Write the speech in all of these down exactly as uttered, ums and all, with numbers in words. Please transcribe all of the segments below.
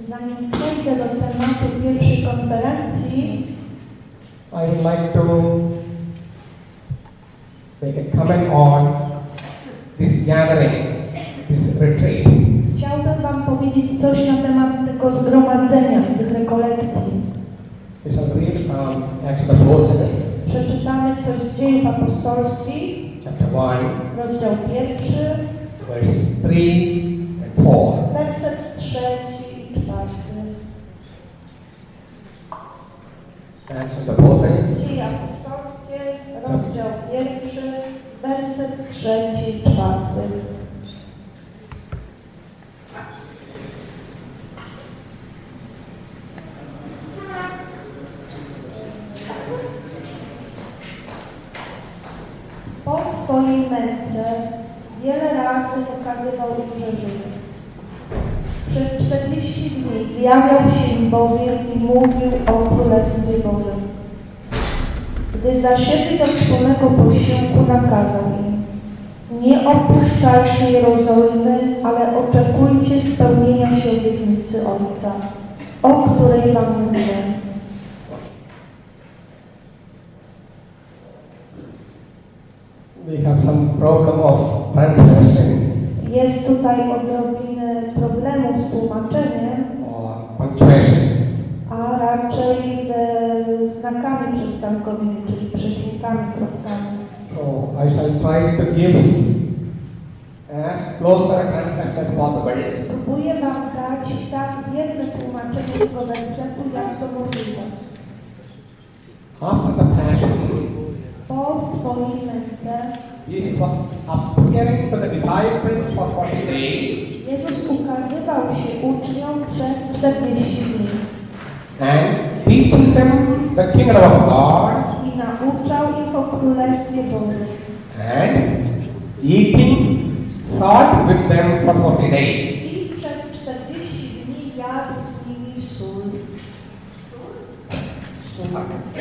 Zanim przejdę do tematu pierwszej konferencji, I would like to make a comment on this gathering, this retreat. chciałbym Wam powiedzieć coś na temat tego zgromadzenia, tych rekolekcji. We shall read from Acts of the Apostles, Przeczytamy coś z Dziejów Apostolskich, chapter one, rozdział pierwszy, verse three and four. werset trzeci i czwarty. Acts of the Apostles, Dzieje Apostolskie, rozdział pierwszy, werset trzeci i czwarty. Po swojej męce wiele razy pokazywał im, że żyje. Przez czterdzieści dni zjawiał się im bowiem i mówił o Królestwie Bożym. Gdy zasiedli do wspólnego posiłku, nakazał im: nie opuszczajcie Jerozolimy, ale oczekujcie spełnienia się obietnicy Ojca, o której wam mówiłem. we have some problem of translation Jest tutaj odrobinę problemów z tłumaczeniem, or punctuation. a raczej ze znakami przystankowymi, czyli przecinkami, kropkami. So I shall try to give as closer a translation as possible. Spróbuję Wam dać tak wierne tłumaczenie tego wersetu, jak to możliwe. After the passion, Po swojej męce Jesus was appearing to the disciples for forty days Jezus ukazywał się uczniom przez czterdzieści dni and teaching them the kingdom of God i nauczał ich o Królestwie Bożym and eating salt with them for forty days. i przez czterdzieści dni jadł z nimi sól. Sól.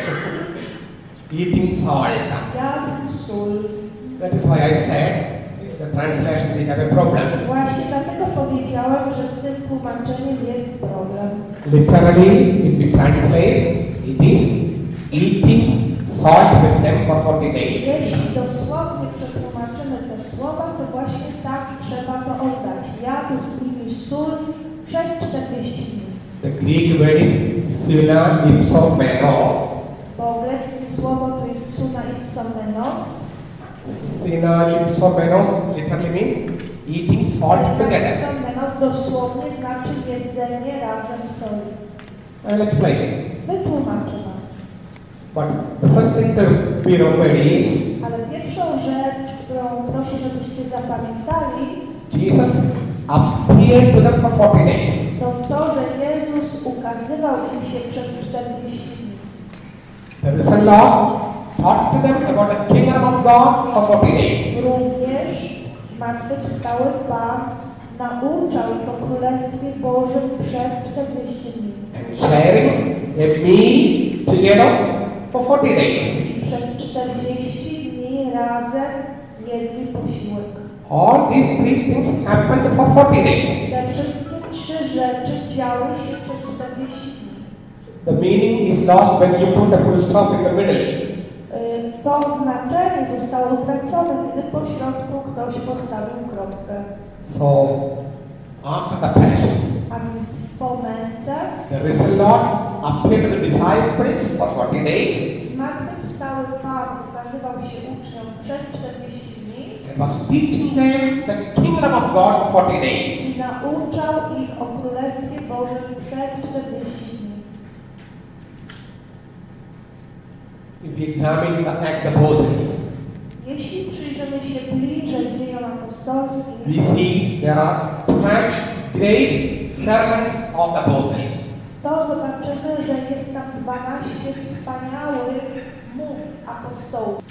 Eating salt. Jadł sól. That is why I said the translation we have a problem. Właśnie dlatego powiedziałem, że z tym tłumaczeniem jest problem. Literally, if we translate, it is eating salt with them for forty days. Jeśli dosłownie przetłumaczymy te słowa, to właśnie tak trzeba to oddać. Jadł z nimi sól przez czterdzieści dni. The Greek word is syna ipsomenos. Bo greckie słowo to jest suna ipsomenos. Syna ipsomenos literally means eating salt together. Ipsomenos dosłownie znaczy jedzenie razem soli. I'll explain. Wytłumaczę Wam. But the first thing to be remembered is Ale pierwszą rzecz, którą proszę, żebyście zapamiętali, Jesus appeared to them for forty days. to to, że Jezus ukazywał im się przez czterdzieści dni. The risen Lord taught to them about the kingdom of God for forty days. Również zmartwychwstały Pan nauczał ich o Królestwie Bożym przez czterdzieści dni. And sharing a meal together for forty days. I przez czterdzieści dni razem jedli posiłek. All these three things happened for forty days. Te wszystkie trzy rzeczy działy się przez czterdzieści dni. The meaning is lost when you put a full stop in the middle. Y, To znaczenie zostało utracone, kiedy po środku ktoś postawił kropkę. So, after the passion, A więc po męce the risen Lord appeared to the disciples for forty days zmartwychwstały Pan ukazywał się uczniom przez czterdzieści dni and was teaching them the kingdom of God for forty days. i nauczał ich o Królestwie Bożym przez czterdzieści dni. If you examine the Acts of the Apostles, Jeśli przyjrzymy się bliżej dziejom apostolskim, we see there are twelve great sermons of the apostles. to zobaczymy, że jest tam dwanaście wspaniałych mów apostołów.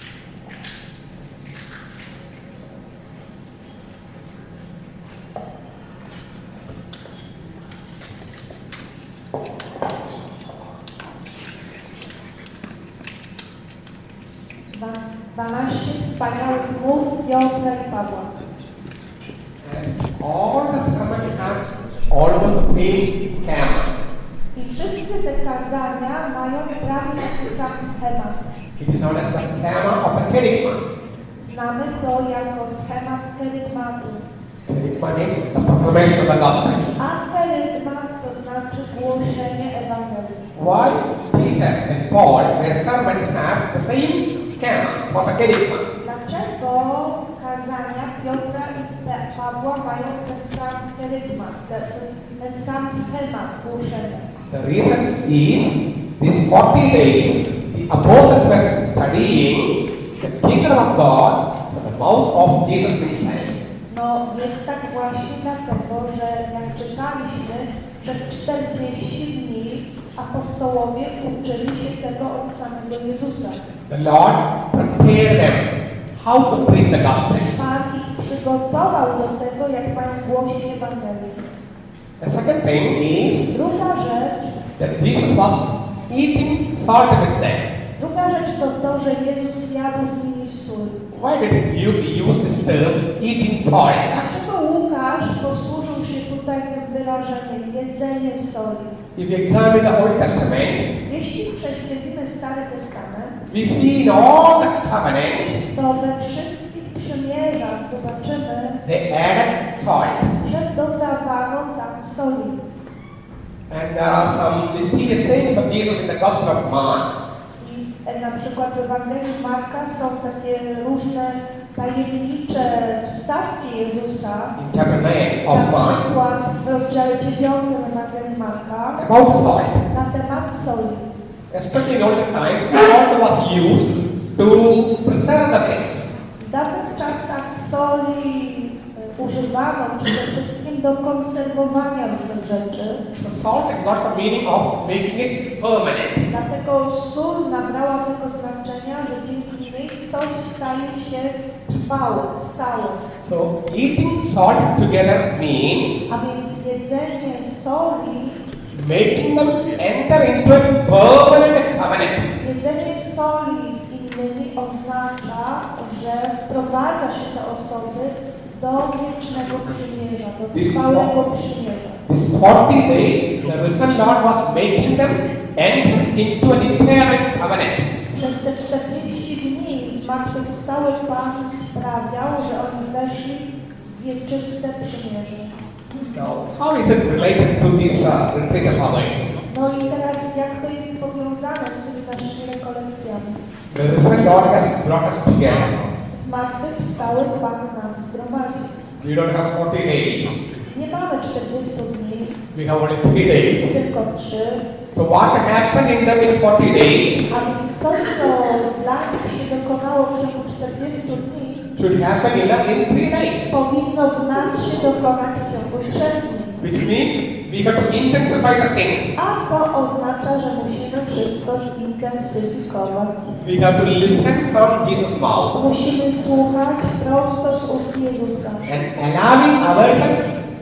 dwanaście wspaniałych mów Piotra i Pawła. And all the sermons have almost the same schema. mają prawie taki sam schemat. It is known as the schema of the kerygma. Znamy to jako schemat kerygmatu. Kerygma means the proclamation of the gospel. A kerygmat to znaczy głoszenie Ewangelii. Why Peter and Paul, their sermons have the same schema for the kerygma? Dlaczego kazania Piotra i Pawła mają ten sam kerygmat, ten, ten sam schemat głoszenia? The reason is these forty days the apostles were studying the kingdom of God from the mouth of Jesus himself. No jest tak właśnie dlatego, że jak czytaliśmy, przez czterdzieści dni apostołowie uczyli się tego od samego Jezusa. The Lord prepared them how to preach the gospel. Pan ich przygotował do tego, jak mają głosić Ewangelię. The second thing is Druga rzecz, that Jesus was eating salt with them. druga rzecz to to, że Jezus jadł z nimi sól. Why did you use this term eating salt? Dlaczego Łukasz posłużył się tutaj tym wyrażeniem jedzenie soli? If you examine the Old Testament, Jeśli prześledzimy Stary Testament, we see in all the covenants to we wszystkich przymierzach zobaczymy, they added salt. że dodawano tam soli. And there are some mysterious sayings of Jesus in the Gospel of Mark. I e, na przykład w Ewangelii Marka są takie różne tajemnicze wstawki Jezusa. In chapter nine of Na Mark przykład w rozdziale dziewiątym Ewangelii Marka about salt. na temat soli. Especially in olden times, salt was used to preserve the things. W dawnych czasach soli e, używano przede wszystkim do konserwowania różnych rzeczy. So salt has got the meaning of making it permanent. Dlatego sól nabrała tego znaczenia, że dzięki niej coś staje się trwałe, stałe. So eating salt together means A więc jedzenie soli, making them enter into a permanent covenant. jedzenie soli z innymi oznacza, że wprowadza się te osoby do wiecznego przymierza, do trwałego przymierza. These forty days, the risen Lord was making them enter into an eternal covenant. Przez te czterdzieści dni zmartwychwstały Pan sprawiał, że oni weszli w wieczyste przymierze. Now, how is it related to these uh, retreat followings? No i teraz jak to jest powiązane z tymi naszymi rekolekcjami? The risen Lord has brought us together. Zmartwychwstały Pan nas zgromadził. We don't have forty days. Nie mamy czterdziestu dni, We have only three days. tylko trzy. So what happened in them in forty days A więc to, co dla nich się dokonało w ciągu czterdziestu dni, should happen in us in three days. powinno w nas się dokonać w ciągu trzech dni. Which means we have to intensify the things. A to oznacza, że musimy wszystko zintensyfikować. We have to listen from Jesus' mouth Musimy słuchać prosto z ust Jezusa. and allowing ourselves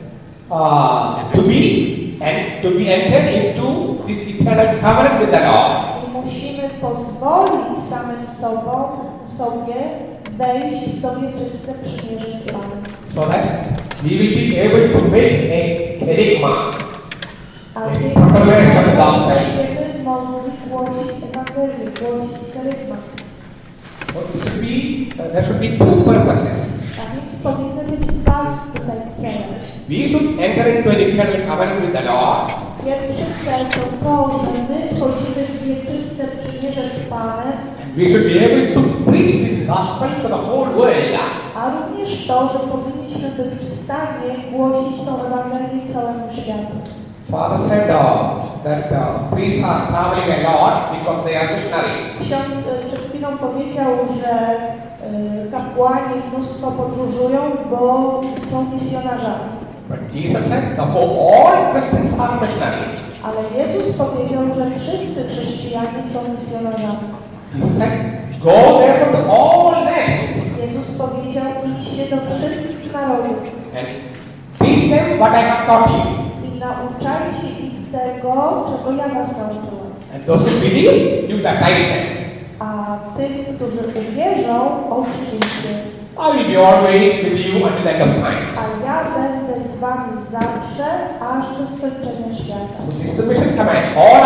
uh, to be and to be entered into this eternal covenant with the Lord. I musimy pozwolić samym sobą, sobie wejść w to wieczyste przymierze z Panem. So that we will be able to make a kerygma, A a więc proclamation of the gospel. będziemy mogli głosić Ewangelię, głosić kerygmat. So it should be, uh, there should be two purposes. A więc powinny być dwa tutaj cele. We should enter into an eternal covenant with the Lord. Pierwszy cel to to, że my wchodzimy w wieczyste przymierze z Panem, We should be able to preach this gospel to the whole world. a również to, że powinniśmy być w stanie głosić tą Ewangelię całemu światu. Father said uh, that uh, priests are traveling a lot because they are missionaries. Ksiądz e, przed chwilą powiedział, że e, kapłani mnóstwo podróżują, bo są misjonarzami. But Jesus said the whole, all Christians are missionaries. Ale Jezus powiedział, że wszyscy chrześcijanie są misjonarzami. He said, go therefore to all nations Jezus powiedział, idźcie do wszystkich narodów and teach them what I have taught you. i nauczajcie ich tego, czego ja was nauczyłem. And those who believe, you baptize them. A tych, którzy uwierzą, oczywiście. I will be always with you until the end of time. A ja będę z wami zawsze, aż do skończenia świata. So this is the mission command. All authority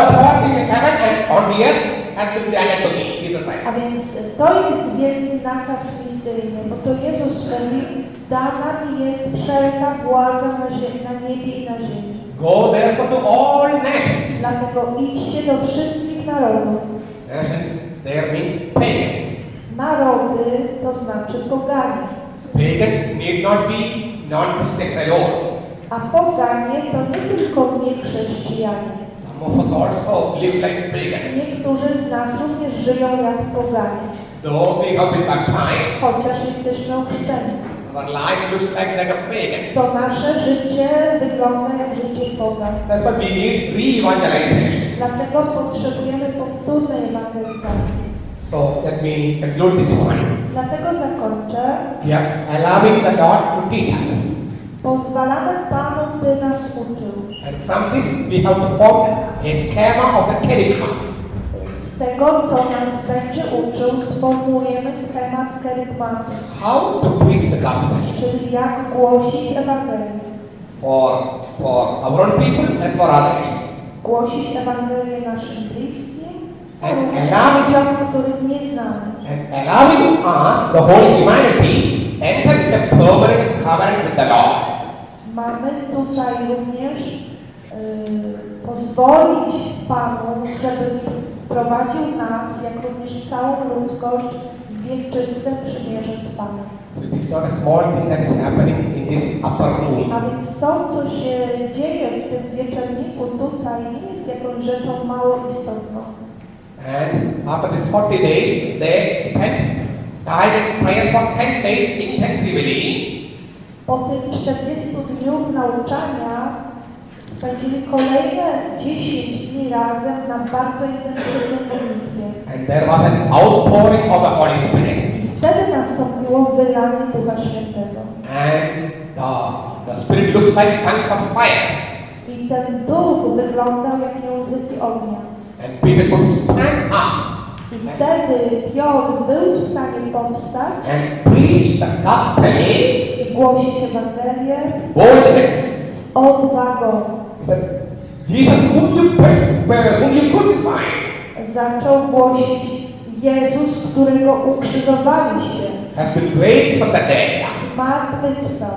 authority in heaven and on the earth has been granted to me, Jesus Christ. A więc to jest wielki nakaz misyjny, bo to Jezus mówi, dana mi jest wszelka władza na, ziemi, na niebie i na ziemi. Go therefore to all nations. Dlatego idźcie do wszystkich narodów. Nations there means pagans. Narody to znaczy poganie. Pagans need not be non-Christians alone. A poganie to nie tylko niechrześcijanie. Some of us also live like pagans. Niektórzy z nas również żyją jak poganie. Though we have been baptized, Chociaż jesteśmy ochrzczeni. our life looks like that of pagans. To nasze życie wygląda jak życie pogan. That's why we need re-evangelization. Dlatego potrzebujemy powtórnej ewangelizacji. So let me conclude this point. Dlatego zakończę. We are allowing the Lord to teach us. Pozwalamy Panu, by nas uczył. And from this we have to form a schema of the kerygma. Z tego, co nas będzie uczył, sformułujemy schemat kerygmatu. How to preach the gospel Czyli jak głosić Ewangelię. for, for our own people and for others. Głosić Ewangelię naszym bliskim, a And również allow- ludziom, których nie znamy. And allowing us, the whole humanity, enter into permanent covenant with the Lord. Mamy tutaj również y, pozwolić Panu, żeby wprowadził nas, jak również całą ludzkość, w wieczyste przymierze z Panem. So it is not a small thing that is happening in this upper room. A więc to, co się dzieje w tym wieczorniku tutaj, nie jest jakąś rzeczą mało istotną. And after these forty days, they spent time in prayer for ten days intensively. Po tych czterdziestu dniach nauczania spędzili kolejne dziesięć dni razem na bardzo intensywnej modlitwie. And there was an outpouring of the Holy Spirit. Wtedy nastąpiło wylanie Ducha Świętego. And the, the Spirit looks like tongues of fire. I ten duch wyglądał jak języki ognia. And Peter could stand up I wtedy Piotr był w stanie powstać and preach the gospel i głosić Ewangelię boldness. z odwagą. He said, Jesus whom you, pers- whom you crucified Zaczął głosić Jezus, którego ukrzyżowaliście, has been raised from the dead. zmartwychwstał.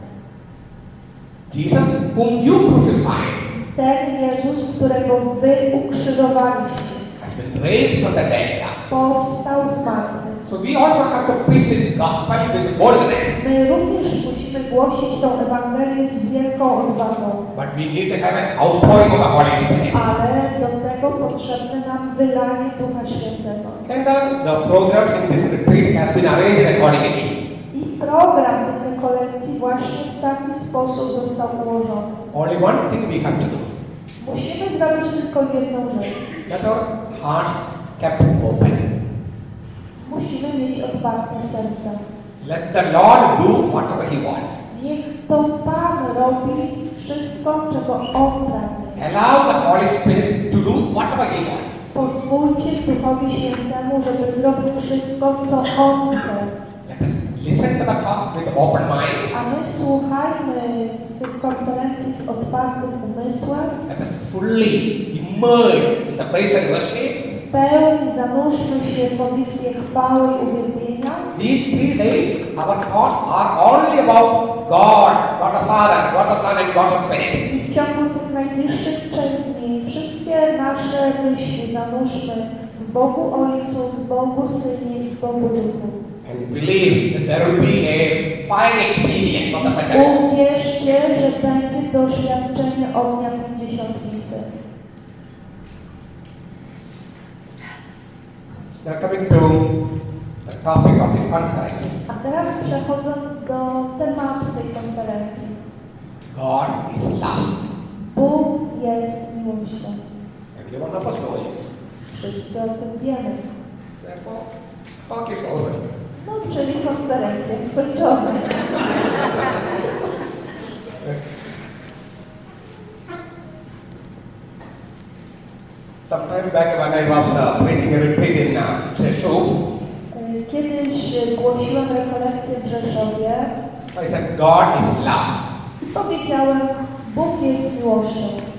Jesus whom you crucified Ten Jezus, którego wy ukrzyżowaliście, has been raised from the dead. powstał z martwych. So we also have to preach this gospel with boldness. My również musimy głosić tą Ewangelię z wielką odwagą, But we need to have an outpouring of the Holy Spirit. ale do tego potrzebne nam wylanie Ducha Świętego. And the, the programs in this retreat has been arranged accordingly. I program tych rekolekcji właśnie w taki sposób został ułożony. Only one thing we have to do. Musimy zrobić tylko jedną rzecz. Let our hearts kept open. Musimy mieć otwarte serca. Let the Lord do whatever He wants. Niech to Pan robi wszystko, czego On pragnie. Allow the Holy Spirit to do whatever He wants. Pozwólcie Duchowi Świętemu, żeby zrobił wszystko, co On chce. Let us listen to the talks with open mind. A my słuchajmy tych konferencji z otwartym umysłem. Let us fully immerse in the praise and worship. W pełni zanurzmy się w modlitwie chwały i uwielbienia. These three days, our thoughts are only about God, God the Father, God the Son, and God the Spirit. I w ciągu tych najbliższych trzech dni wszystkie nasze myśli zanurzmy w Bogu Ojcu, w Bogu Synie i w Bogu Duchu. And believe that there will be a fine experience of the Pentecost. Uwierzcie, że będzie doświadczenie ognia pięćdziesiątnicy. Now coming to the topic of this conference. A teraz przechodząc do tematu tej konferencji. God is love. Bóg jest miłością. Every one of us know it. Wszyscy o tym wiemy. Therefore, talk is over. No, czyli konferencja jest skończona. Sometime back when I was uh, preaching a retreat in uh, Rzeszów, Kiedyś głosiłem rekolekcję w Rzeszowie I said, God is love. i powiedziałem, Bóg jest miłością.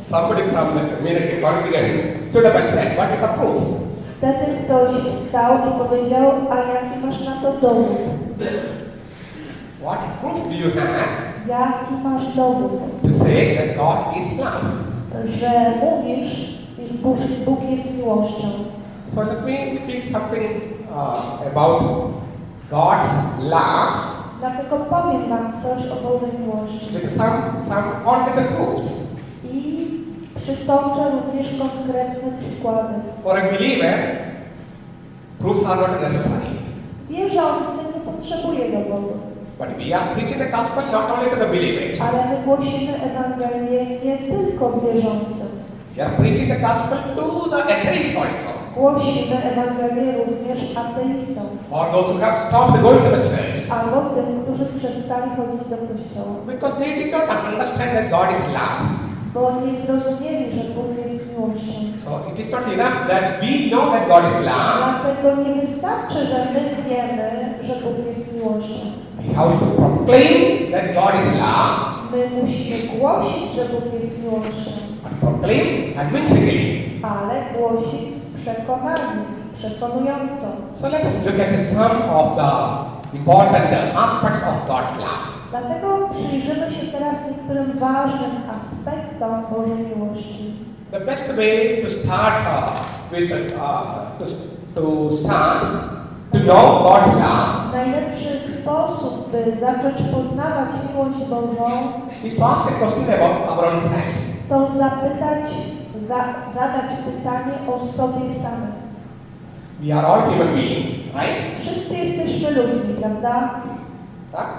Somebody from the community congregation stood up and said, what is the proof? Wtedy ktoś wstał i powiedział, a jaki masz na to dowód? What proof do you have Jaki masz dowód, to say that God is love? że mówisz, iż Bóg, Bóg jest miłością? So let me speak something uh, about God's love Dlatego powiem wam coś o Bożej miłości. with some, some concrete proofs. I przytoczę również konkretne przykłady. For a believer, proofs are not necessary. Wierzący nie potrzebuje dowodu, But we are preaching the gospel not only to the believers. ale my głosimy Ewangelię nie tylko wierzącym. We are preaching the gospel to the atheists also. Głosimy Ewangelię również ateistom, Or those who have stopped going to the church. albo tym, którzy przestali chodzić do kościoła, Because they did not understand that God is love. bo nie zrozumieli, że Bóg jest miłością. So it is not enough that we know that God is love. Dlatego nie wystarczy, że my wiemy, że Bóg jest miłością. We have to proclaim that God is love. My musimy głosić, że Bóg jest miłością, But proclaim convincingly. ale głosić z przekonaniem, przekonująco. So let us look at some of the important aspects of God's love. Dlatego przyjrzymy się teraz niektórym ważnym aspektom Bożej miłości. The best way to start uh, with uh, to, to start to know God's love Najlepszy sposób, by zacząć poznawać miłość Bożą, is to ask a question about our own self. to zapytać, za, zadać pytanie o sobie samym. We are all human beings, right? Wszyscy jesteśmy ludźmi, prawda? Tak?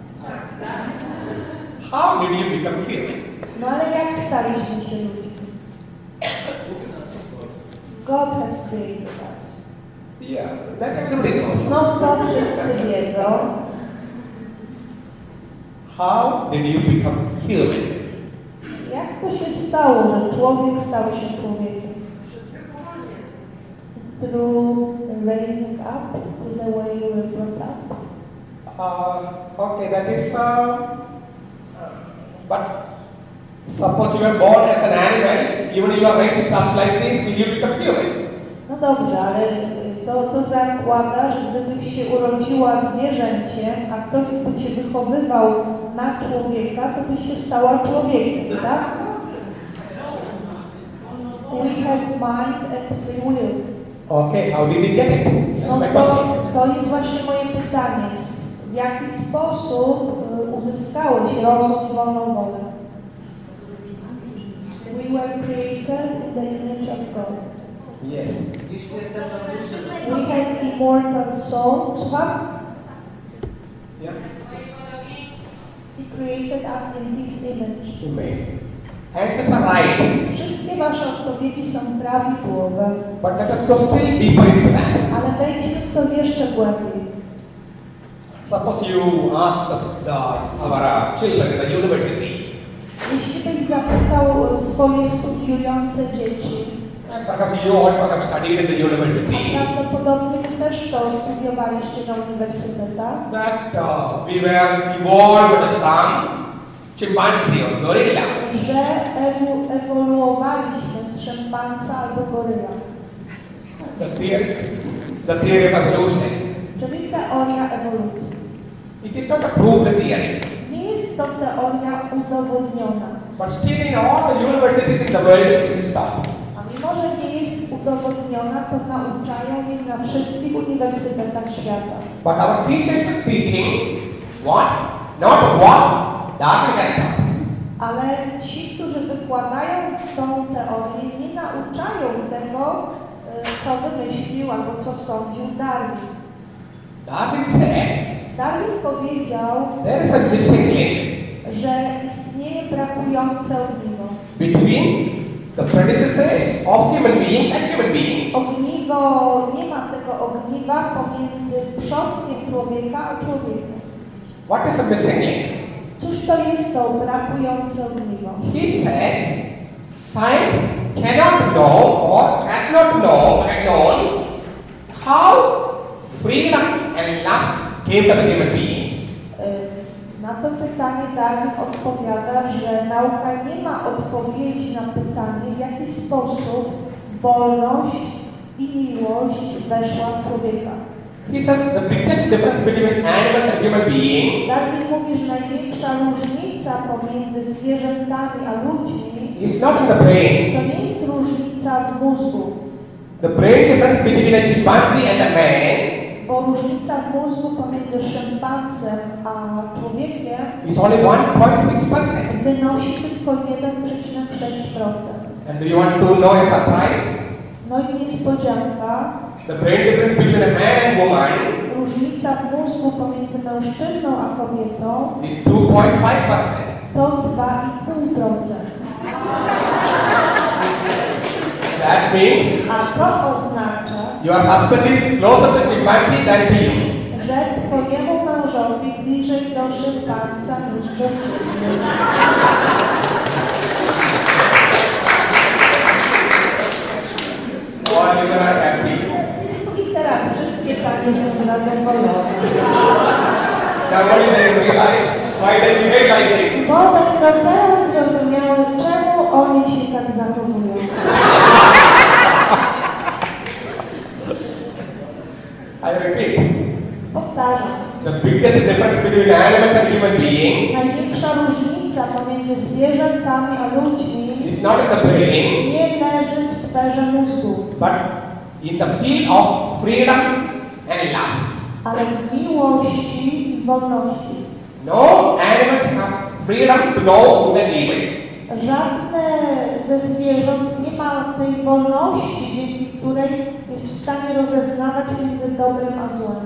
How did you become human? No ale jak staliśmy się ludźmi? God has created us. Yeah, that everybody knows. No to wszyscy wiedzą. How did you become human? Jak to się stało, że człowiek stał się człowiekiem? Through the raising up, through the way you were brought up. Uh, okay, that is, uh, but suppose you are born as an animal, even if you are raised up like this, will you become human? No dobrze, ale to, to zakłada, że gdybyś się urodziła zwierzęciem, a ktoś by cię wychowywał na człowieka, to byś się stała człowiekiem, tak? We have mind and free will. Okay, how did we get it? That's No my to, question. to jest właśnie moje pytanie. W jaki sposób y, uzyskałeś rozum i wolną wolę? We were created in the image of God. Yes. We have immortal soul. Słucham? Yeah. He created us in His image. Image. Answers are right, Wszystkie wasze odpowiedzi są prawidłowe, but let us go still deeper into that. ale wejdźmy w to jeszcze głębiej. Suppose you ask the, the, our uh, children in the university, Jeśli byś zapytał swoje studiujące dzieci, and perhaps you also have studied in the university, prawdopodobnie wy też to studiowaliście na uniwersytetach, that uh, we were evolved from chimpanzee or gorilla. że ewu, ewoluowaliśmy z szympansa albo goryla. The theory, the theory of evolution. Czyli teoria ewolucji. It is not a proved theory, Nie jest to teoria udowodniona, but still in all the universities in the world it is taught. a mimo, że nie jest udowodniona, to nauczają jej na wszystkich uniwersytetach świata. But our teachers are teaching what? Not what Darwin has taught. Ale ci, którzy wykładają tą teorię, nie nauczają tego, y, co wymyślił albo co sądził Darwin. Darwin said Darwin powiedział, there is a missing link że istnieje brakujące ogniwo. between the predecessors of human beings and human beings. Ogniwo, nie ma tego ogniwa pomiędzy przodkiem człowieka a człowiekiem. What is the missing link? Cóż to jest to brakujące ogniwo? He says science cannot know or has not know and known how freedom and love came to the human beings. Y, Na to pytanie Darwin odpowiada, że nauka nie ma odpowiedzi na pytanie, w jaki sposób wolność i miłość weszła w człowieka. He says the biggest difference between animals and human beings Darwin mówi, że największa różnica pomiędzy zwierzętami a ludźmi is not in the brain. to nie jest różnica w mózgu, The brain difference between a chimpanzee and a man bo różnica w mózgu pomiędzy szympansem a człowiekiem is only one point six percent. wynosi tylko jeden przecinek sześć procent. And do you want to know a surprise? No i niespodzianka, The brain difference between a man and woman różnica w mózgu pomiędzy mężczyzną a kobietą is two point five percent. to dwa i pół procent. That means A to oznacza, your husband is closer to chimpanzee than to you. że twojemu mężowi bliżej do szympansa niż do ciebie. All you are happy. I teraz wszystkie panie są zadowolone. Now only they realize why they behave like this. Bo dopiero teraz zrozumiały, czemu oni się tak zachowują. I repeat, Powtarzam. the biggest difference between animals and human beings Największa różnica pomiędzy zwierzętami a ludźmi is not in the brain, nie leży w sferze mózgu, but in the field of freedom and love. ale w miłości i wolności. No animals have freedom to know good and evil. Żadne ze zwierząt nie ma tej wolności, dzięki której jest w stanie rozeznawać między dobrem a złem.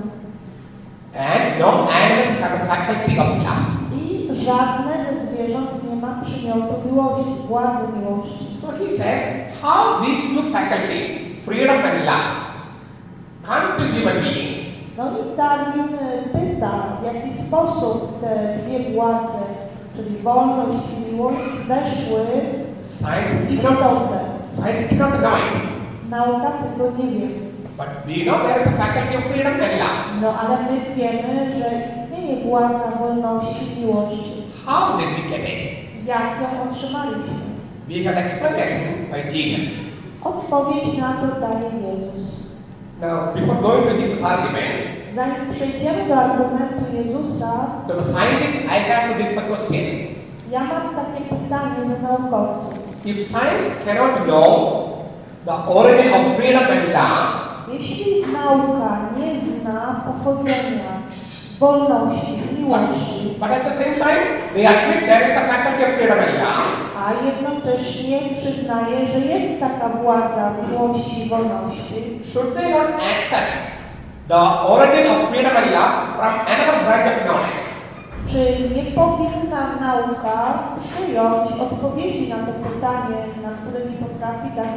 And no animals have the faculty of love. I żadne ze zwierząt nie ma przymiotu miłości, władzy miłości. So he says, how these two faculties, freedom and love, come to human beings. No i Darwin pyta, w jaki sposób te dwie władze, czyli wolność i miłość, weszły Science w cannot, istotę. science cannot know it. Nauka tego nie wie. But we know there is a faculty of freedom and love. No ale my wiemy, że istnieje władza wolności i miłości. How did we get it? Jak ją otrzymaliśmy? We got explanation by Jesus. Odpowiedź na to daje Jezus. Now, before going to Jesus' argument, Zanim przejdziemy do argumentu Jezusa, to the scientist, I have this question. ja mam takie pytanie do naukowców. If science cannot know the origin of freedom and love, Jeśli nauka nie zna pochodzenia wolności i miłości, but at the same time, they admit there is a faculty of freedom and love, a jednocześnie przyznaje, że jest taka władza miłości i wolności, should they not accept the origin of freedom and love from another branch of knowledge? czy nie powinna nauka przyjąć odpowiedzi na to pytanie, na które nie potrafi dać,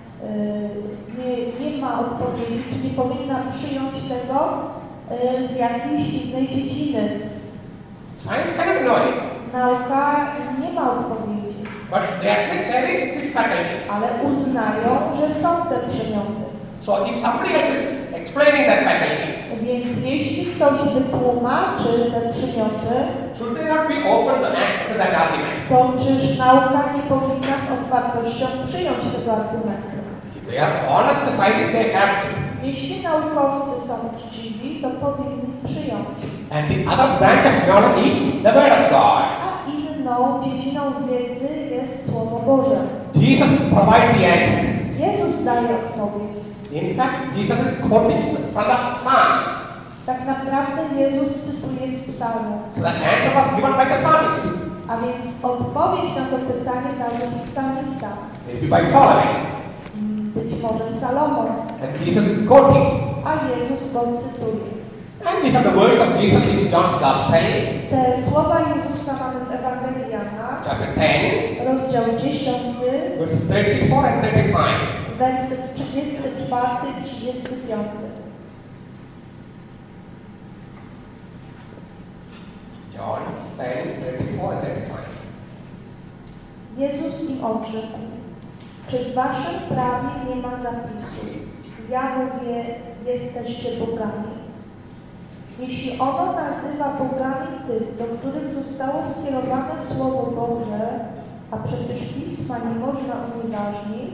yy, nie, nie ma odpowiedzi, czy nie powinna przyjąć tego yy, z jakiejś innej dziedziny? Science cannot know it, Nauka nie ma odpowiedzi, but they admit there is this faculties. ale uznają, że są te przymioty. So if somebody else is explaining that faculties, Więc jeśli ktoś wytłumaczy te przymioty, should they not be open to accept that argument? to czyż nauka nie powinna z otwartością przyjąć tego argumentu? If they are honest scientists, they have to. Jeśli naukowcy są uczciwi, to powinni przyjąć. And the other branch of knowledge is the Word of God. A inną dziedziną wiedzy jest Słowo Boże. Jesus provides the answer. Jezus daje odpowiedź. In fact, Jesus is quoting from the Psalm. Tak naprawdę Jezus cytuje z psalmu. So the answer was given by the psalmist. A więc odpowiedź na to pytanie dał już psalmista. Maybe by Solomon. Być może Salomon. And Jesus is quoting. A Jezus go cytuje. And we have the words of Jesus in John's Gospel, Te słowa Jezusa mamy w Ewangelii Jana, chapter ten, rozdział dziesiąty, verses thirty-four and thirty-five. werset trzydziesty czwarty i trzydziesty piąty. John ten, thirty-four and thirty-five. Jezus im odrzekł: czy w waszym prawie nie ma zapisu? Ja mówię, jesteście bogami. Jeśli ono nazywa bogami tych, do których zostało skierowane Słowo Boże, a przecież Pisma nie można unieważnić,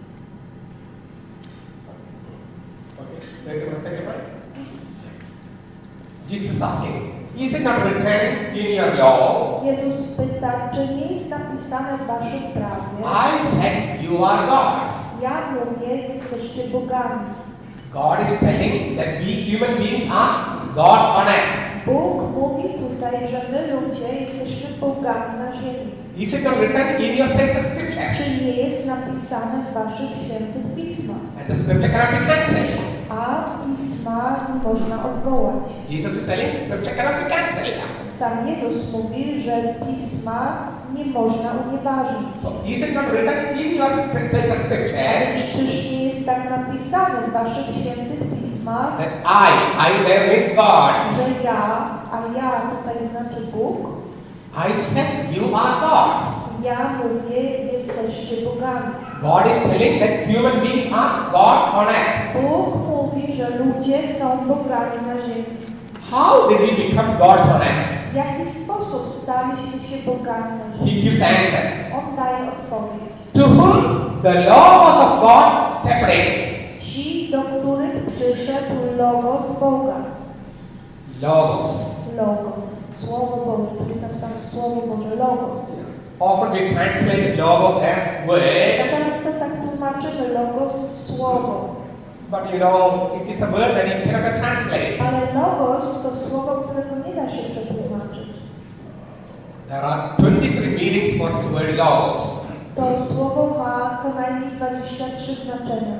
Jesus asking, is it not written in your law? Jezus pyta, czy nie jest napisane w waszym prawie? I said you are gods. Ja mówię, jesteście bogami. God is telling that we human beings are gods on earth. Bóg mówi tutaj, że my ludzie jesteśmy bogami na ziemi. Is it not written in your sacred scripture? Czy nie jest napisane w waszych świętych pismach? And the scripture cannot be cancelled. A pisma nie można odwołać. Jesus is telling scripture cannot be cancelled. Sam Jezus mówi, że pisma nie można unieważnić. So is it not written in your sacred scripture Czyż nie jest tak napisane w waszych świętych pismach, that I, I there means God. że ja, a ja tutaj znaczy Bóg, I said you are gods. ja mówię, jesteście bogami. God is telling that human beings are gods on earth. Bóg mówi, że ludzie są bogami na ziemi. How did we become gods on earth? W jaki sposób staliśmy się bogami na He ziemi? gives answer. On daje odpowiedź. To whom the logos of God stepped in. Ci, do których przyszedł Logos Boga. Logos. Logos. Słowo Boże. Tu jest napisane Słowo Boże. Logos. Often we translate logos as word, Często tak tłumaczymy Logos Słowo. but you know, it is a word that you cannot translate. Ale Logos to słowo, którego nie da się przetłumaczyć. There are twenty-three meanings for this word logos. To słowo ma co najmniej dwadzieścia trzy znaczenia.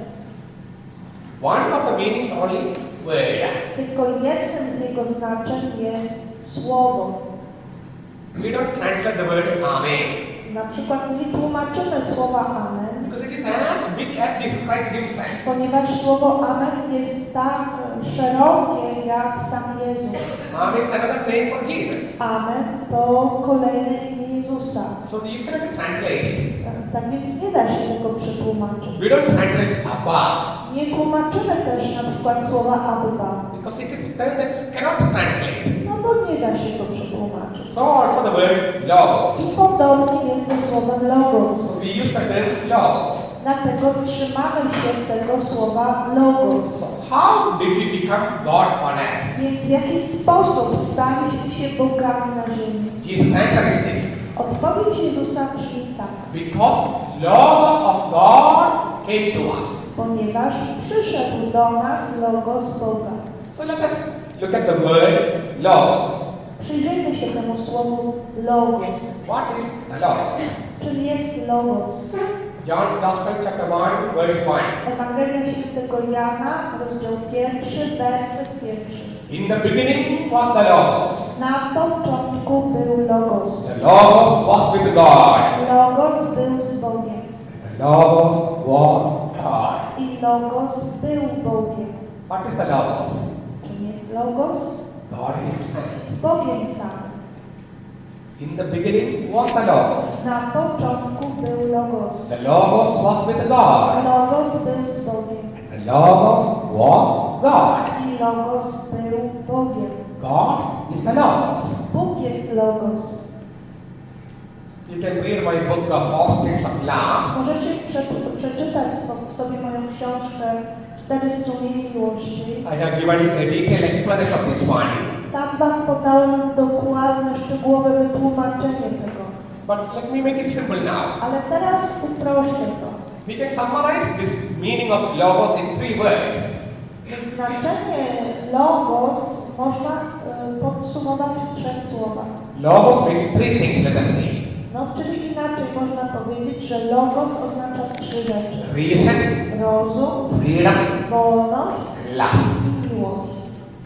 One of the meanings only word. Tylko jednym z jego znaczeń jest słowo. We don't translate the word amen Na przykład nie tłumaczymy słowa Amen, because it is as big as Jesus Christ himself. ponieważ słowo Amen jest tak szerokie jak sam Jezus. Amen is another name for Jesus. Amen to kolejne imię Jezusa. So you cannot translate it. Tak, tak więc nie da się tego przetłumaczyć. We don't translate Abba Nie tłumaczymy też na przykład słowa Abba, because it is a term that cannot translate. no bo nie da się go przetłumaczyć. So also the word logos. I podobnie jest ze słowem Logos. So we use the term logos. Dlatego trzymamy się tego słowa Logos. How did we become gods on earth? Więc w jaki sposób staliśmy się bogami na ziemi? Jesus' answer is this. Odpowiedź Jezusa brzmi tak. Because logos of God came to us. Ponieważ przyszedł do nas Logos Boga. So let us look at the word logos. Przyjrzyjmy się temu słowu Logos. What is the logos? Czym jest Logos? John's Gospel chapter one verse one. Ewangelia Świętego Jana, rozdział pierwszy, werset pierwszy. In the beginning was the logos. Na początku był Logos. The logos was with God. Logos był z Bogiem. The logos was God. I Logos był Bogiem. What is the logos? Czym jest Logos? God himself. Bogiem samym. In the beginning was the logos. Na początku był Logos. The logos was with God. Logos był z Bogiem. The logos was God. I Logos był Bogiem. God is the logos. Bóg jest Logos. You can read my book, The Four Streams of Love. Możecie prze- przeczytać so- sobie moją książkę Cztery strumienie miłości. I have given a detailed explanation of this one. Tam wam podałem dokładne, szczegółowe wytłumaczenie tego. But let me make it simple now. Ale teraz uproszczę to. We can summarize this meaning of logos in three words. Więc znaczenie Logos można y, podsumować w trzech słowach. Logos means three things, let us say. No, czyli inaczej można powiedzieć, że Logos oznacza trzy rzeczy. Reason, Rozum, freedom, wolność love. i miłość.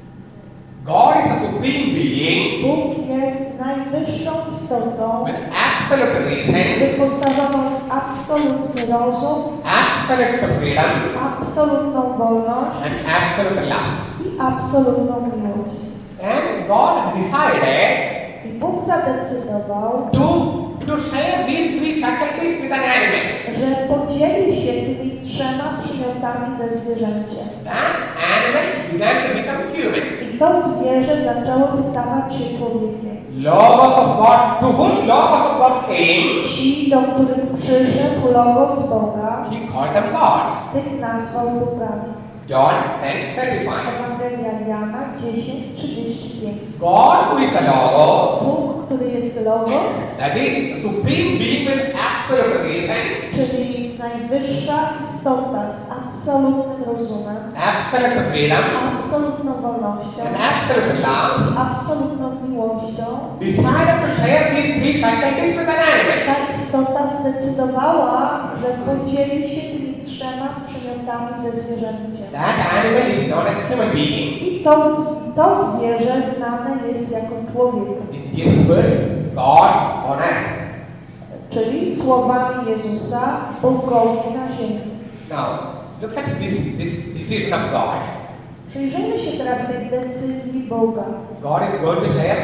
God is a supreme being Bóg jest najwyższą istotą, with absolute reason, wyposażoną w absolutny rozum, absolute freedom, absolutną wolność and absolute love. i absolutną miłość. And God decided I Bóg zadecydował, to, to share these three faculties with an animal. że podzieli się tymi trzema przymiotami ze zwierzęciem. That animal began to become human. I to zwierzę zaczęło stawać się człowiekiem. Logos of God, to whom Logos of God came, Ci, do których przyszedł Logos Boga, he called them gods. tych nazwał bogami. John ten thirty-five. Ewangelia Jana dziesięć trzydzieści pięć. God, who is the Logos, Bóg, który jest Logos, that is supreme being with absolute reason, czyli najwyższa istota z absolutnym rozumem, absolute freedom, absolutną wolnością, and absolute love, absolutną miłością, decided to share these three faculties with an animal. ta istota zdecydowała, że podzieli się tymi trzema przymiotami ze zwierzęciem. That animal is known as human being. I to, to zwierzę znane jest jako człowiek. In Jesus' words, God's on earth. Czyli słowami Jezusa, Bogowie na ziemi. Now, look at this, this decision of God. Przyjrzyjmy się teraz tej decyzji Boga. God is going to share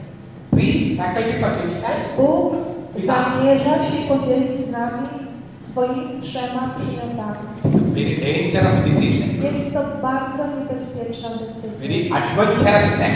three faculties of himself. Bóg zamierza się podzielić z nami swoimi trzema przymiotami. It's a very dangerous decision. Jest to bardzo niebezpieczna decyzja. Very adventurous step.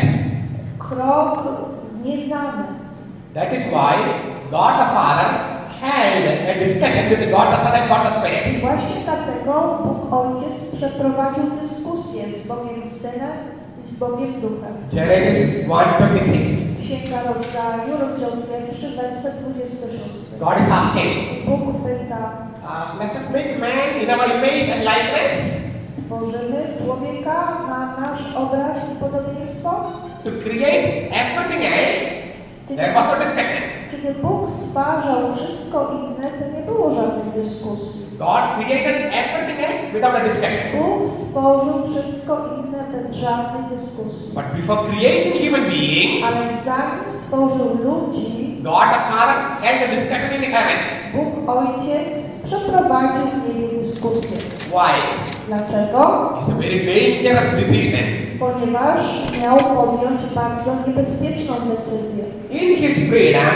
Krok nieznany. That is why God the Father held a discussion with God the Son and God the I Spirit. właśnie dlatego Bóg Ojciec przeprowadził dyskusję z Bogiem Synem i z Bogiem Duchem. Genesis one twenty-six. Księga Rodzaju, rozdział pierwszy, werset dwudziesty szósty. God is asking, Bóg pyta, uh, let us make man in our image and likeness stworzymy człowieka na nasz obraz i podobieństwo? to create everything else. There was a discussion. Kiedy Bóg stwarzał wszystko inne, to nie było żadnej dyskusji. God created everything else without a discussion. Bóg stworzył wszystko inne bez żadnej dyskusji. But before creating human beings, Ale zanim stworzył ludzi, God the Father held a discussion in heaven. Bóg Ojciec przeprowadził w niebie dyskusję. Why? Dlaczego? It's a very dangerous decision. Ponieważ miał podjąć bardzo niebezpieczną decyzję. In his freedom,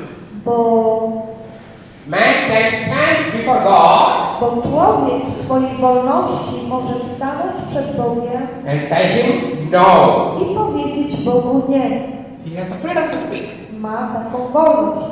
Bo, man can stand before God bo człowiek w swojej wolności może stanąć przed Bogiem and tell him no. i powiedzieć Bogu nie. He has the freedom to speak. Ma taką wolność.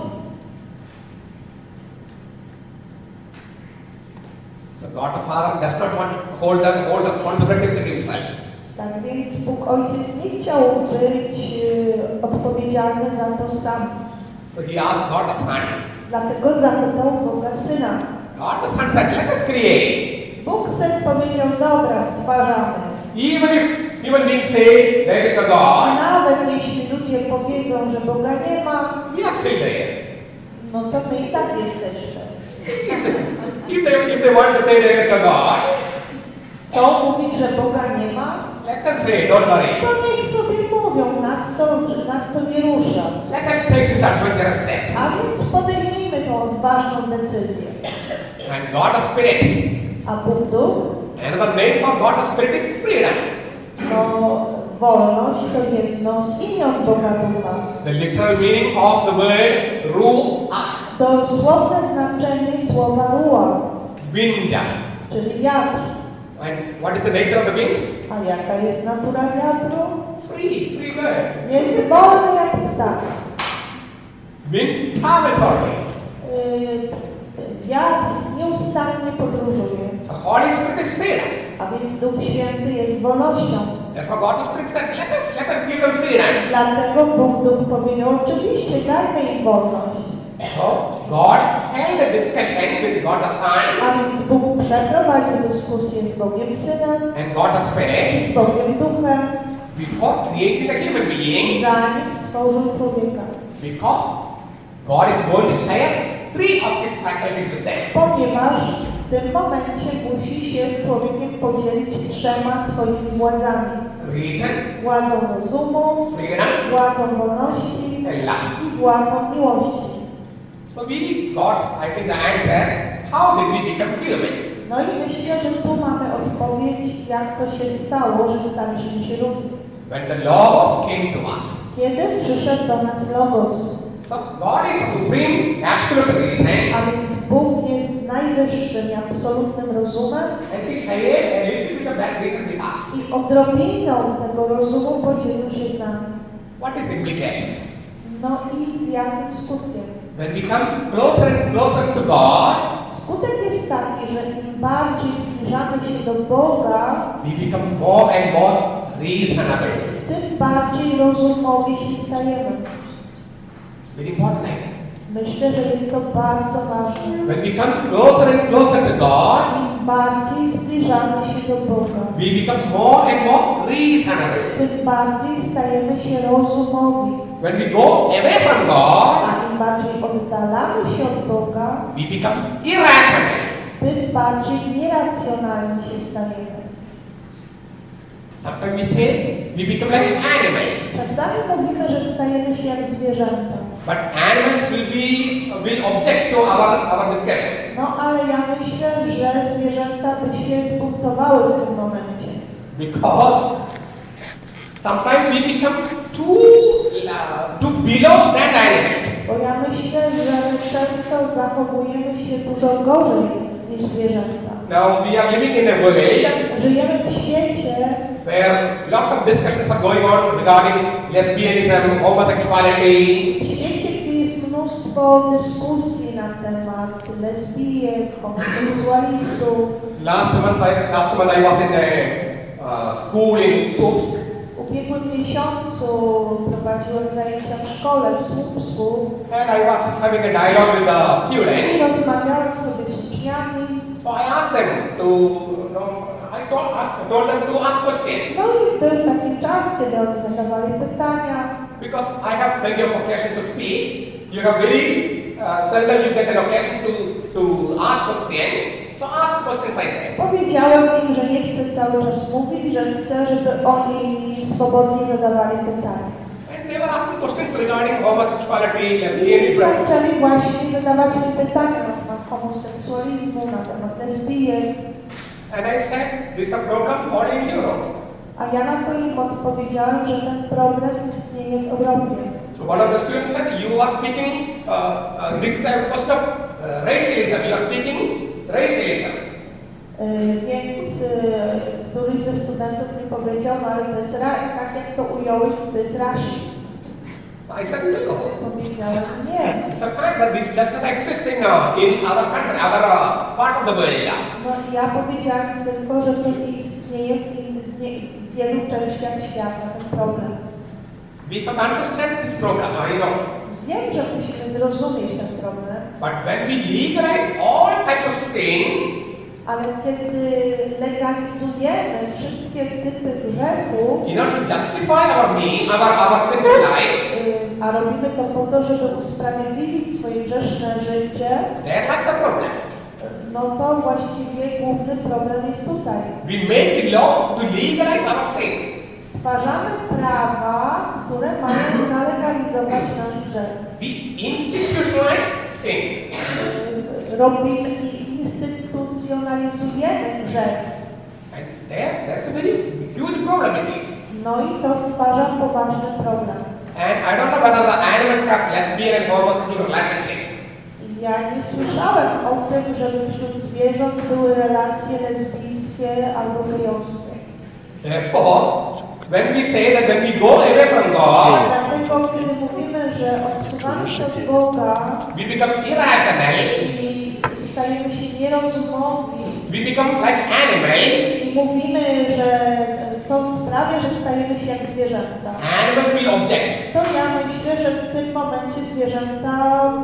So God the Father does not want to hold the hold of responsibility to himself. Tak więc Bóg Ojciec nie chciał być e, odpowiedzialny za to sam. So he asked God the Son. Dlatego zapytał Boga Syna. God the Son said, let us create. Bóg Syn powiedział, dobra, stwarzamy. Even if human beings say there is no A God, nawet jeśli ludzie powiedzą, że Boga nie ma, we are still there. no to my i tak jesteśmy. If they, if they want to say there is no God, Chcą mówić, że Boga nie ma, let them say, don't worry. to niech sobie mówią, nas to, nas to nie rusza. Let us take this adventurous step. A więc podejmijmy tą odważną decyzję. And God the Spirit. A Bóg Duch, Another name for God the Spirit is freedom. to wolność to jedno z imion Boga Ducha. The literal meaning of the word ruach, Dosłowne znaczenie słowa ruach, wind. czyli wiatr. And what is the nature of the wind? A jaka jest natura wiatru? Free, free bird. Jest wolny jak ptak. Wind travels always. Yy, wiatr nieustannie podróżuje. So Holy Spirit is freedom. A więc Duch Święty jest wolnością. Therefore God the Spirit said, let us, let us give them freedom. Dlatego Bóg Duch powiedział, oczywiście dajmy im wolność. So God held a discussion with God the Son A więc Bóg przeprowadził dyskusję z Bogiem Synem and God the i Spirit z Bogiem Duchem, before creating the human beings, zanim stworzył człowieka. because God is going to share three of his faculties with them. Ponieważ w tym momencie musi się z człowiekiem podzielić trzema swoimi władzami. Reason, Władzą rozumu, freedom, władzą wolności and love. i władzą miłości. So we got, I think, the answer, how did we become human? No i myślę, że tu mamy odpowiedź, jak to się stało, że staliśmy się ludźmi. When the Logos came to us. Kiedy przyszedł do nas Logos. So God is supreme, absolute reason, A więc Bóg jest najwyższym i absolutnym rozumem and he shared a little bit that reason with us. I odrobiną tego rozumu podzielił się z nami. What is the implication? No i z jakim skutkiem? When we come closer and closer to God, Skutek jest taki, że im bardziej zbliżamy się do Boga, we become more and more reasonable. tym bardziej rozumowi się stajemy. It's very important, I think. Myślę, że jest to bardzo ważne. When we come closer and closer to God, Im bardziej zbliżamy się do Boga, we become more and more reasonable. tym bardziej stajemy się rozumowi. When we go away from God, A im bardziej oddalamy się od Boga, we become irrational. tym bardziej nieracjonalni się stajemy. Sometimes we say we become like animals. Czasami mówimy, że stajemy się jak zwierzęta. But animals will be will object to our our discussion. No ale ja myślę, że zwierzęta by się zbuntowały w tym momencie. Because sometimes we become too uh, too below than animals. Bo ja myślę, że często zachowujemy się dużo gorzej niż zwierzęta. Now we are living in a world Żyjemy w świecie, where lot of discussions are going on regarding lesbianism, homosexuality. w świecie, gdzie jest mnóstwo dyskusji na temat lesbijek, homoseksualistów. Last month I last month I was in a uh, school in Słupsk. W ubiegłym miesiącu prowadziłem zajęcia w szkole w Słupsku And I was having a dialogue with the i students. rozmawiałem sobie z uczniami. So I asked them to, you know, I told, ask, told them to ask questions. No i był taki czas, kiedy oni zadawali pytania. Because I have plenty of occasion to speak. You have very uh, seldom you get an occasion to, to ask questions. So ask questions, I said. Powiedziałem im, że nie chcę cały czas mówić, że chcę, żeby oni swobodnie zadawali pytania. And they were asking questions regarding homosexuality, I lesbianism. zaczęli właśnie zadawać mi pytania na temat homoseksualizmu, na temat lesbijek. And I said, this is a problem all in Europe. A ja na to im odpowiedziałem, że ten problem istnieje w Europie. So one of the students said, you are speaking, uh, uh, this is a question of uh, racialism. You are speaking racialism. Yy, więc yy, któryś ze studentów mi powiedział, no ale to jest ra- tak jak to ująłeś, to jest rasizm. I said, no. Powiedziałem, nie. It's a fact that this does not exist in, uh, in other countries, other uh, parts of the world. No i ja powiedziałem tylko, że to nie istnieje w, innych, w, nie, w wielu częściach świata, ten problem. We can understand this program, I know. Wiem, że musimy zrozumieć ten problem, But when we legalize all types of sin, ale kiedy legalizujemy wszystkie typy grzechów, in order to justify our me, our, our sinful life, yy, a robimy to po to, żeby usprawiedliwić swoje grzeszne życie, there lies the problem. no to właściwie główny problem jest tutaj. We make the law to legalize our sin. Stwarzamy prawa, które mają zalegalizować nasz grzech. We institutionalize sin. Yy, Robimy i instytucjonalizujemy grzech. And there, there's a very huge problem it is. No i to stwarza poważny problem. And I don't know whether the animals have lesbian and homosexual relationship. Ja nie słyszałem o tym, żeby wśród zwierząt były relacje lesbijskie albo gejowskie. Therefore, when we say that when we go away from God, Dlatego, kiedy mówimy, że odsuwamy się od Boga we become irrational, i stajemy się nierozumowi we become like animals. i mówimy, że to sprawia, że stajemy się jak zwierzęta, Animals will object. to ja myślę, że w tym momencie zwierzęta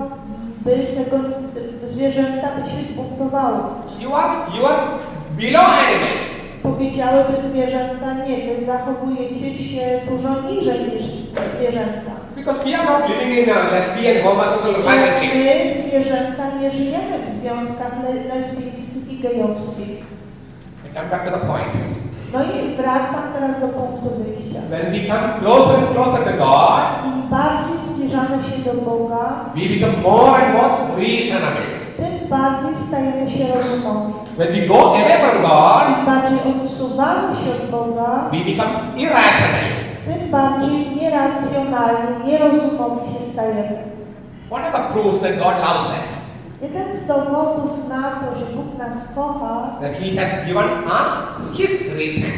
by tego, zwierzęta by się zbuntowały. You are, you are below animals. Powiedziałyby zwierzęta, nie, wy zachowujecie się dużo niżej niż zwierzęta. Because we are not living in a lesbian homosexual relationship. My, zwierzęta, nie żyjemy w związkach le- lesbijskich i gejowskich. I come back to the point. No i wracam teraz do punktu wyjścia. When we come closer and closer to God, Im bardziej zbliżamy się do Boga, we become more and more reasonable. tym bardziej stajemy się rozumowi. When we go away from God, Im bardziej odsuwamy się od Boga, we become irrational. tym bardziej nieracjonalni, nierozumowi się stajemy. What are the proofs that God loves us? Jeden z dowodów na to, że Bóg nas kocha, that He has given us His reason.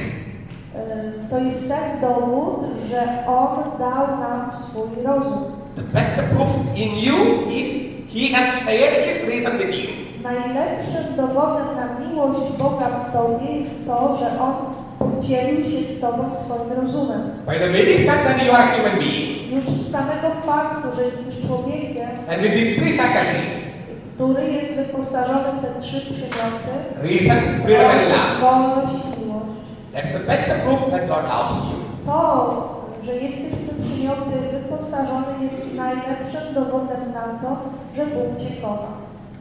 y, to jest ten dowód, że On dał nam swój rozum. The best proof in you is He has shared His reason with you. Najlepszym dowodem na miłość Boga w Tobie jest to, że On podzielił się z Tobą swoim rozumem. By the very fact that you are a human being, Już z samego faktu, że jesteś człowiekiem, and with these three faculties, który jest wyposażony w te trzy przymioty, reason, freedom and love, wolność i miłość. that's the best proof that God loves you. To, że jesteś w te przymioty wyposażony, jest najlepszym dowodem na to, że Bóg Cię kocha.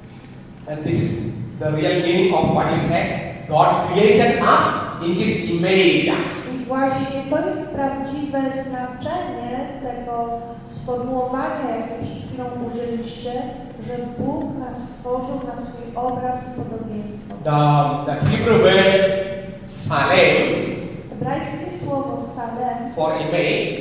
And this is the real meaning of what He said. God created us in His image. I właśnie to jest prawdziwe znaczenie tego sformułowania, jakie przed chwilą użyliście, że Bóg nas stworzył na swój obraz i podobieństwo. The, the Hebrew word salem Hebrajskie słowo salem, for image,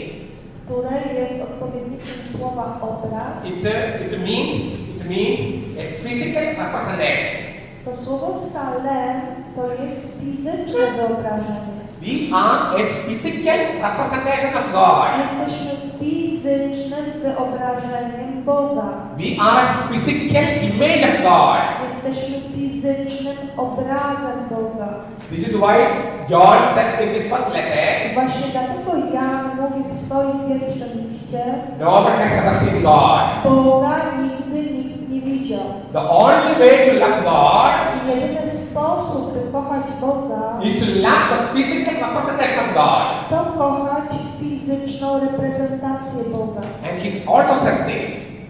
które jest odpowiednikiem słowa obraz, it, uh, it means it means a physical representation. to słowo salem to jest fizyczne wyobrażenie. We are a physical representation of God. Jesteśmy fizycznym wyobrażeniem Boga. We are a physical image of God. Jesteśmy fizycznym obrazem Boga. This is why John says in his first letter, Właśnie dlatego Jan mówi w swoim pierwszym liście, no one has ever seen God. Boga nigdy nikt nie widział. The only way to love God I jedyny sposób, by kochać Boga, is to love the physical representation of God. to kochać fizyczną reprezentację Boga. And he also says this.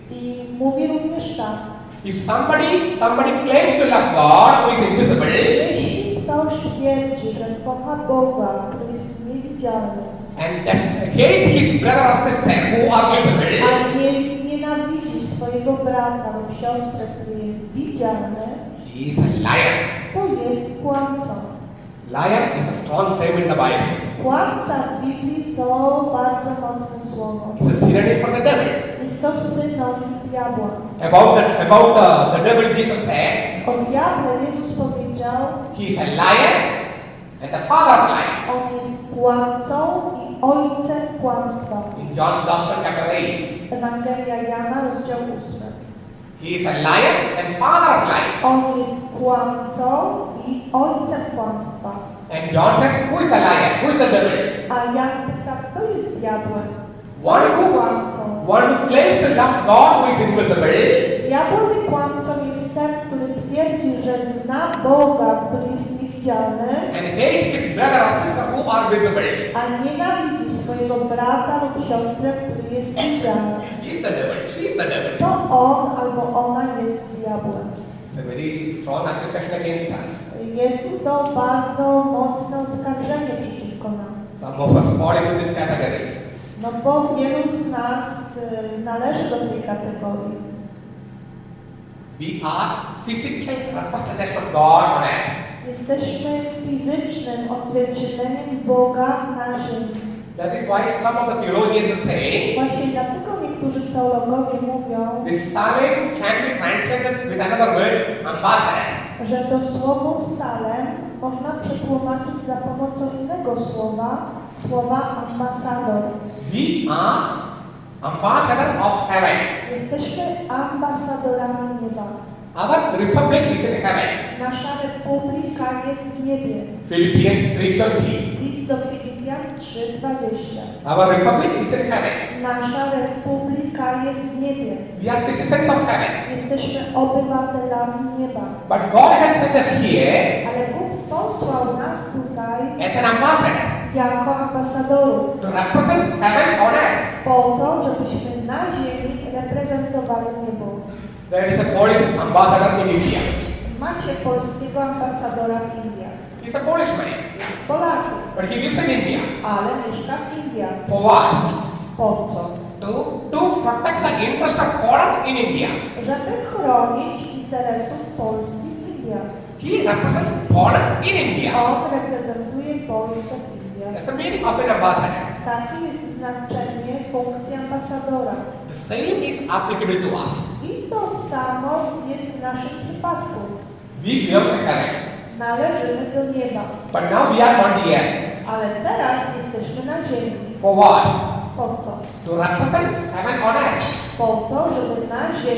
I mówi również tak, If somebody somebody claims to love God who is invisible, jeśli ktoś twierdzi, że kocha Boga, który jest niewidzialny, and does hate his brother or sister who are visible, a nie, nienawidzi swojego brata lub siostrę, który jest widzialny, he is a liar. to jest kłamcą. Liar is a strong term in the Bible. Kłamca w Biblii to bardzo mocne słowo. It's a synonym for the devil. Jest to synonim diabła. About the about the, the devil, Jesus said, O diable Jezus powiedział, he is a liar and the father of lies. on jest kłamcą i ojcem kłamstwa. In John's Gospel, chapter eight, Ewangelia Jana, rozdział ósmy. he is a liar and father of lies. On jest kłamcą i ojcem kłamstwa. And John says, who is the liar? Who is the devil? A Jan pyta, kto jest diabłem? Kto One jest who, kłamcą? one who claims to love God who is invisible, Diabeł i kłamcą jest ten, który twierdzi, że zna Boga, który jest niewidzialny, and hates his brother or sister who are visible. a nienawidzi swojego brata lub siostrę, który jest widzialny. He is the devil. She is the devil. To on albo ona jest diabłem. It's a very strong accusation against us. Jest to bardzo mocne oskarżenie przeciwko nam. Some of us fall into this category. No bo wielu z nas y, należy do tej kategorii. We are physical representation of God on earth. Jesteśmy fizycznym odzwierciedleniem Boga na ziemi. That is why some of the theologians say Właśnie dlatego niektórzy teologowie mówią, this salem can be translated with another word, ambassador. że to słowo salem można przetłumaczyć za pomocą innego słowa, słowa ambasador. We are ambassador of heaven. Jesteśmy ambasadorami nieba. Our republic is in heaven. Nasza republika jest w niebie. Philippians three twenty. List do Filipian trzy dwadzieścia. Our republic is in heaven. Nasza republika jest w niebie. We are citizens of heaven. Jesteśmy obywatelami nieba. But God has sent us here Ale Bóg posłał nas tutaj as an ambassador jako ambasadorów to represent heaven on earth. po to, żebyśmy na ziemi reprezentowali niebo. There is a Polish ambassador in India. Macie polskiego ambasadora w Indiach. He's a Polish man, Jest Polakiem, but he lives in India. ale mieszka w Indiach. For what? Po co? To, to protect the interest of Poland in India. Żeby chronić interesów Polski w Indiach. He represents Poland in India. On reprezentuje Polskę w Indiach. That's the meaning of an ambassador. Takie jest znaczenie funkcji ambasadora. The same is applicable to us. I to samo jest jest w naszym przypadku. We belong to heaven. Należymy do nieba. But now we are on the earth. Ale teraz jesteśmy na ziemi. For what? Po co? To represent heaven on earth. Po to, żeby na ziemi